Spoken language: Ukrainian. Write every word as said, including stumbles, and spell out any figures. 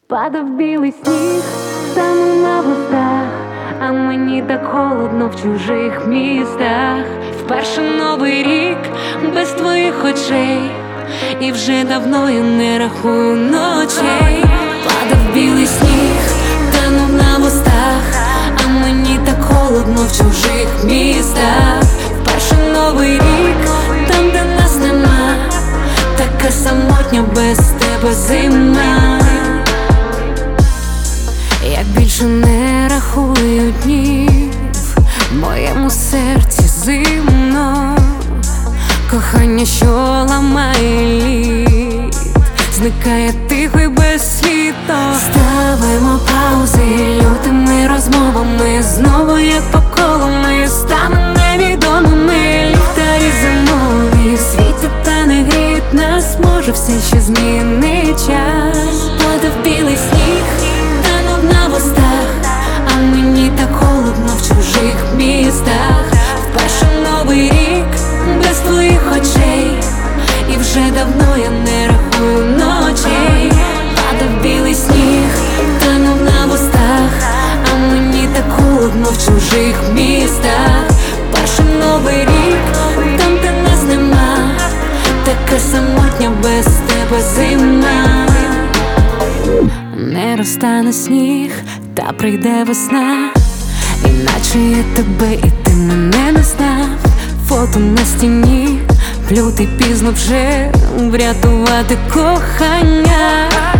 Падав білий сніг, танув на вустах, а мені так холодно в чужих містах. Вперше новий рік без твоїх очей, і вже давно я не рахую ночей. Падав білий сніг, танув на вустах, а мені так холодно в чужих містах. Вперше новий рік, там де нас нема, така самотня без тебе зима. Я більше не рахую днів, в моєму серці зимно. Кохання, що ламає лід, зникає тихо й безслідно. Ставимо паузи лютими розмовами, знову як по колу ми станемо невідомими. Ліхтарі зимові світять та не гріють нас, може все ще змінить час. Падав білий сніг, танув на вустах, а мені так холодно в чужих містах. Вперше новий рік без твоїх очей, і вже давно я не рахую ночей. Падав білий сніг, танув на вустах, а мені так холодно в чужих містах. Вперше новий рік, там де нас нема, така самотня без тебе зима. Не розтане сніг, та прийде весна, іначе я тебе і ти мене не знав. Фото на стіні, в лютий пізно вже врятувати кохання.